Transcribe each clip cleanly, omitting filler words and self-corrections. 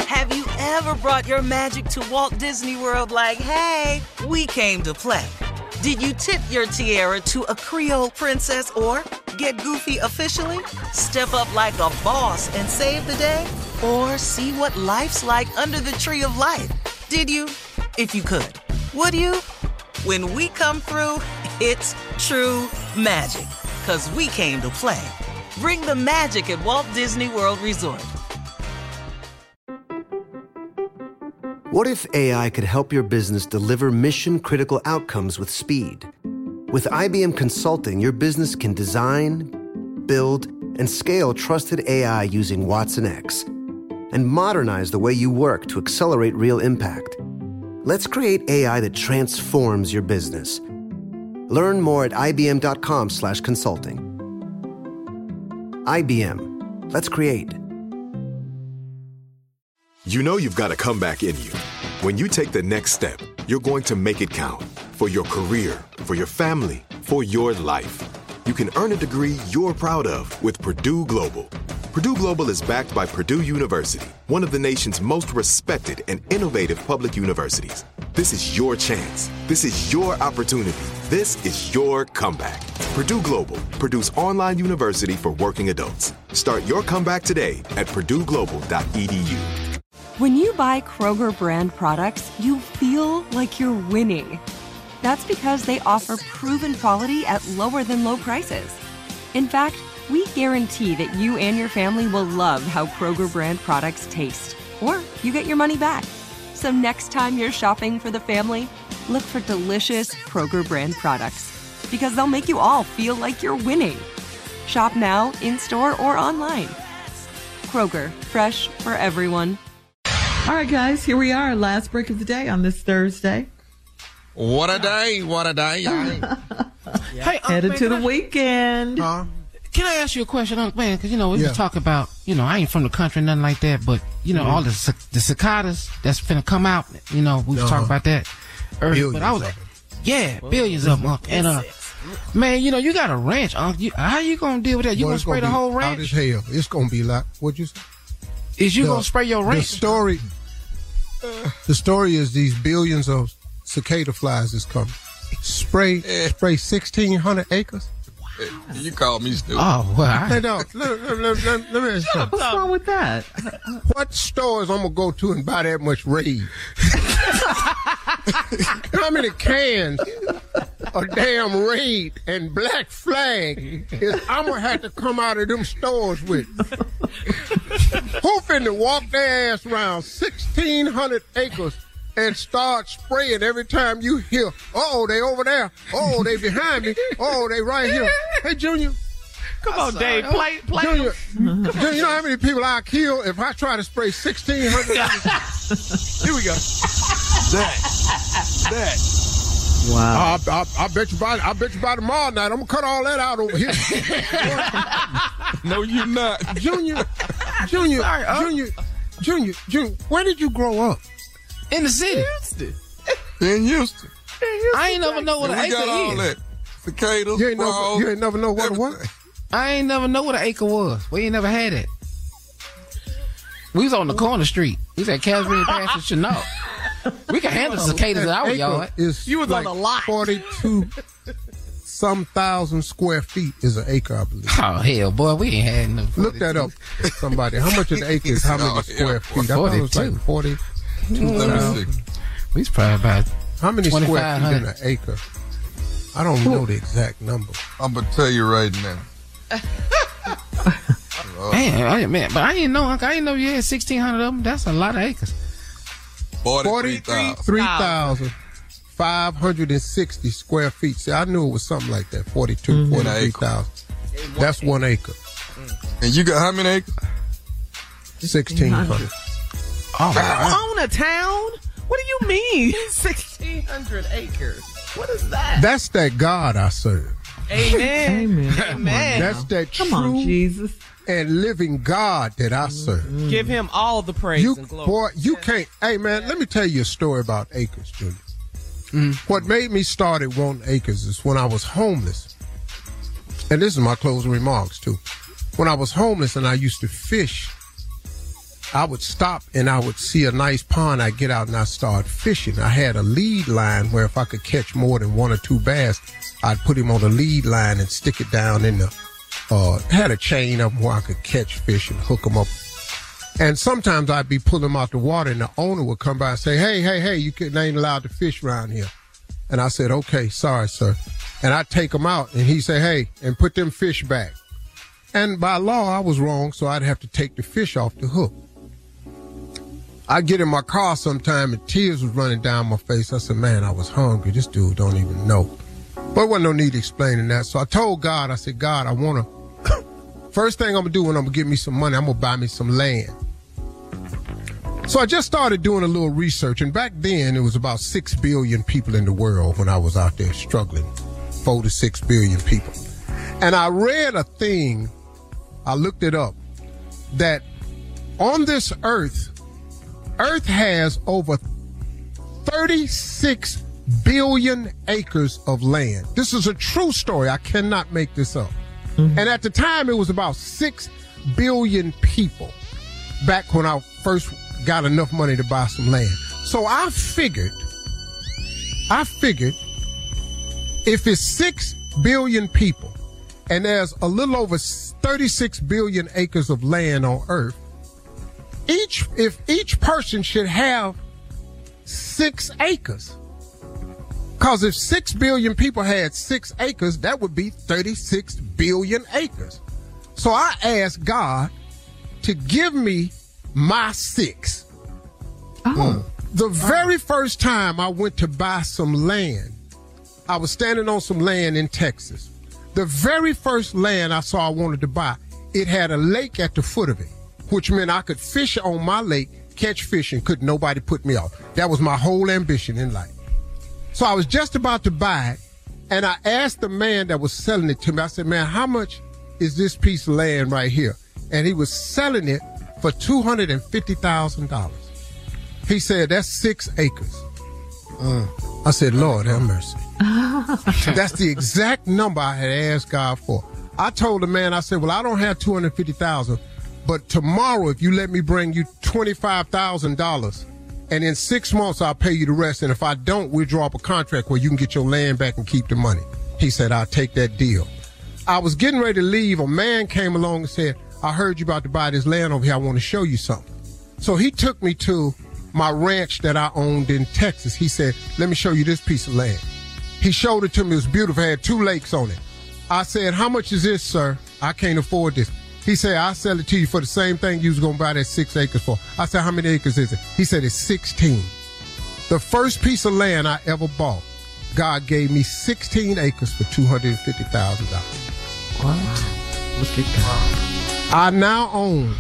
Have you ever brought your magic to Walt Disney World like, hey, we came to play? Did you tip your tiara to a Creole princess or get goofy officially? Step up like a boss and save the day? Or see what life's like under the tree of life? Did you? If you could. Would you? When we come through, it's true magic. 'Cause we came to play. Bring the magic at Walt Disney World Resort. What if AI could help your business deliver mission-critical outcomes with speed? With IBM Consulting, your business can design, build, and scale trusted AI using Watson X and modernize the way you work to accelerate real impact. Let's create AI that transforms your business. Learn more at ibm.com/consulting. IBM. Let's create. You know you've got a comeback in you. When you take the next step, you're going to make it count. For your career, for your family, for your life. You can earn a degree you're proud of with Purdue Global. Purdue Global is backed by Purdue University, one of the nation's most respected and innovative public universities. This is your chance. This is your opportunity. This is your comeback. Purdue Global, Purdue's online university for working adults. Start your comeback today at purdueglobal.edu. When you buy Kroger brand products, you feel like you're winning. That's because they offer proven quality at lower than low prices. In fact, we guarantee that you and your family will love how Kroger brand products taste, or you get your money back. So next time you're shopping for the family, look for delicious Kroger brand products, because they'll make you all feel like you're winning. Shop now, in-store, or online. Kroger, fresh for everyone. All right, guys, here we are, last break of the day on this Thursday. What a day, what a day. Hey, headed to the weekend. Can I ask you a question, man? Because, we was talking about, I ain't from the country, nothing like that, but, all the cicadas that's finna come out, we was talking about that earlier. But I was like, billions of them, and, man, you got a ranch, how you gonna deal with that? You gonna spray the whole ranch? Out as hell. It's gonna be like, what'd you say? Is you gonna spray your ranch? The story is these billions of cicada flies is coming. Spray 1,600 acres. You call me stupid. Oh, well. Hey, no, let me ask you something. What's wrong with that? What stores I'm going to go to and buy that much Raid? How many cans of damn Raid and Black Flag is I'm going to have to come out of them stores with? Who finna walk their ass around 1,600 acres and start spraying every time you hear, uh-oh, they over there. Oh, they behind me. Oh, they right here. Hey, Junior. Come on, Dave. Play. Junior, you know how many people I kill if I try to spray 1,600? Here we go. That. Wow. I bet you by tomorrow night, I'm going to cut all that out over here. No, you're not. Junior, where did you grow up? In the city. In Houston. I ain't never know what an acre got all is. that. Cicadas, You ain't never know what? I ain't never know what an acre was. We ain't never had it. We was on the corner street. We was at Casbah Pass and Chanel. We can handle cicadas in our yard. You was like on the lot. 42-some thousand square feet is an acre, I believe. Oh, hell, boy, we ain't had no. Look that up, somebody. How much an acre is how many square feet? I thought it was like 40. We was probably about how many square feet in an acre? I don't know the exact number. I'm going to tell you right now. Man, but I didn't know you had 1,600 of them. That's a lot of acres. 43,560 square feet. See, I knew it was something like that. 43,000. That's 1 acre. And you got how many acres? 1,600. Oh, you own a town? What do you mean? 1,600 acres. What is that? That's that God I serve. Amen. That's that true Jesus. and living God that I serve. Give him all the praise and glory. Boy, you can't. Hey, man, let me tell you a story about acres, Junior. What made me start at wanting acres is when I was homeless. And this is my closing remarks, too. When I was homeless and I used to fish I would stop and I would see a nice pond. I'd get out and I'd start fishing. I had a lead line where if I could catch more than 1 or 2 bass, I'd put him on the lead line and stick it down in the, had a chain of them where I could catch fish and hook them up. And sometimes I'd be pulling them out the water and the owner would come by and say, hey, you ain't allowed to fish around here. And I said, okay, sorry, sir. And I'd take them out and he'd say, hey, and put them fish back. And by law, I was wrong, so I'd have to take the fish off the hook. I get in my car sometime and tears was running down my face. I said, man, I was hungry. This dude don't even know. But there wasn't no need explaining that. So I told God, I said, God, I want to, first thing I'm going to do when I'm going to give me some money, I'm going to buy me some land. So I just started doing a little research. And back then, it was about 6 billion people in the world when I was out there struggling. 4 to 6 billion people. And I read a thing, I looked it up, that on this Earth has over 36 billion acres of land. This is a true story. I cannot make this up. Mm-hmm. And at the time, it was about 6 billion people back when I first got enough money to buy some land. So I figured if it's 6 billion people and there's a little over 36 billion acres of land on Earth, if each person should have 6 acres. Because if 6 billion people had 6 acres, that would be 36 billion acres. So I asked God to give me my 6. Oh. The very first time I went to buy some land, I was standing on some land in Texas. The very first land I saw I wanted to buy, it had a lake at the foot of it, which meant I could fish on my lake, catch fish, and couldn't nobody put me off. That was my whole ambition in life. So I was just about to buy it, and I asked the man that was selling it to me, I said, man, how much is this piece of land right here? And he was selling it for $250,000. He said, that's 6 acres. I said, Lord, have mercy. That's the exact number I had asked God for. I told the man, I said, well, I don't have $250,000, but tomorrow, if you let me bring you $25,000, and in 6 months, I'll pay you the rest. And if I don't, we'll draw up a contract where you can get your land back and keep the money. He said, I'll take that deal. I was getting ready to leave. A man came along and said, I heard you about to buy this land over here. I want to show you something. So he took me to my ranch that I owned in Texas. He said, let me show you this piece of land. He showed it to me. It was beautiful. It had 2 lakes on it. I said, how much is this, sir? I can't afford this. He said, I'll sell it to you for the same thing you was going to buy that 6 acres for. I said, how many acres is it? He said, it's 16. The first piece of land I ever bought, God gave me 16 acres for $250,000. What? Look at God. I now own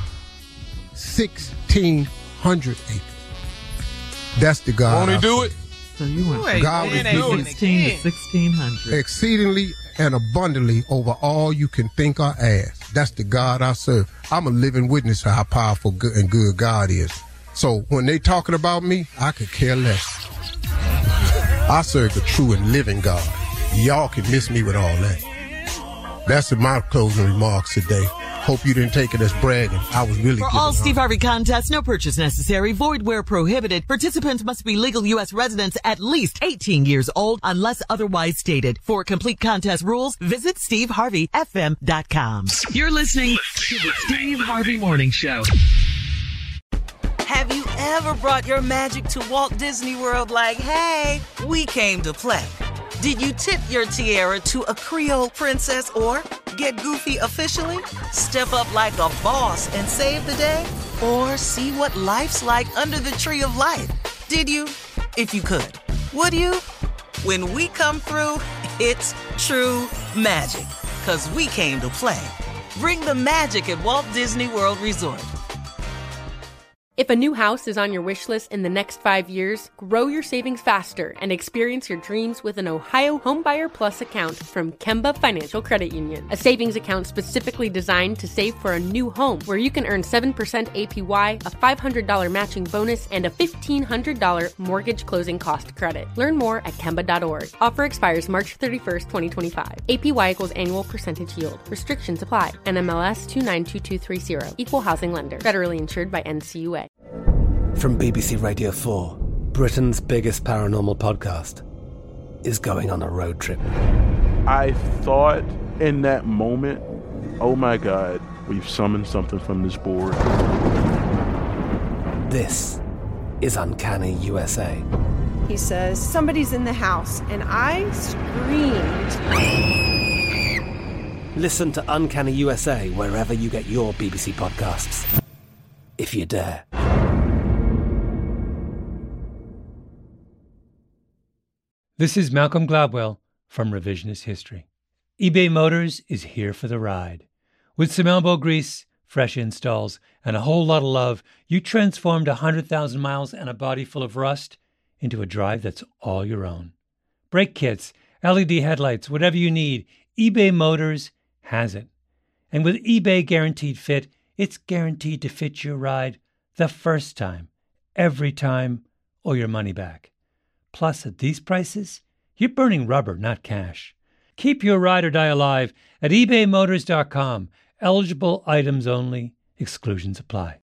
1,600 acres. That's the God. Won't he do it? So you went God from 16 to 1,600. Exceedingly and abundantly over all you can think or ask. That's the God I serve. I'm a living witness to how powerful and good God is. So when they talking about me, I could care less. I serve the true and living God. Y'all can miss me with all that. That's my closing remarks today. Hope you didn't take it as bragging. I was really For all Steve Harvey contests, no purchase necessary, void where prohibited. Participants must be legal U.S. residents at least 18 years old unless otherwise stated. For complete contest rules, visit SteveHarveyFM.com. You're listening to the Steve Harvey Morning Show. Have you ever brought your magic to Walt Disney World like, hey, we came to play? Did you tip your tiara to a Creole princess or get goofy officially? Step up like a boss and save the day? Or see what life's like under the tree of life? Did you? If you could. Would you? When we come through, it's true magic. 'Cause we came to play. Bring the magic at Walt Disney World Resort. If a new house is on your wish list in the next 5 years, grow your savings faster and experience your dreams with an Ohio Homebuyer Plus account from Kemba Financial Credit Union. A savings account specifically designed to save for a new home, where you can earn 7% APY, a $500 matching bonus, and a $1,500 mortgage closing cost credit. Learn more at Kemba.org. Offer expires March 31st, 2025. APY equals annual percentage yield. Restrictions apply. NMLS 292230. Equal housing lender. Federally insured by NCUA. From BBC Radio 4, Britain's biggest paranormal podcast is going on a road trip. I thought in that moment, oh my God, we've summoned something from this board. This is Uncanny USA. He says, somebody's in the house, and I screamed. Listen to Uncanny USA wherever you get your BBC podcasts, if you dare. This is Malcolm Gladwell from Revisionist History. eBay Motors is here for the ride. With some elbow grease, fresh installs, and a whole lot of love, you transformed 100,000 miles and a body full of rust into a drive that's all your own. Brake kits, LED headlights, whatever you need, eBay Motors has it. And with eBay Guaranteed Fit, it's guaranteed to fit your ride the first time, every time, or your money back. Plus, at these prices, you're burning rubber, not cash. Keep your ride or die alive at ebaymotors.com. Eligible items only. Exclusions apply.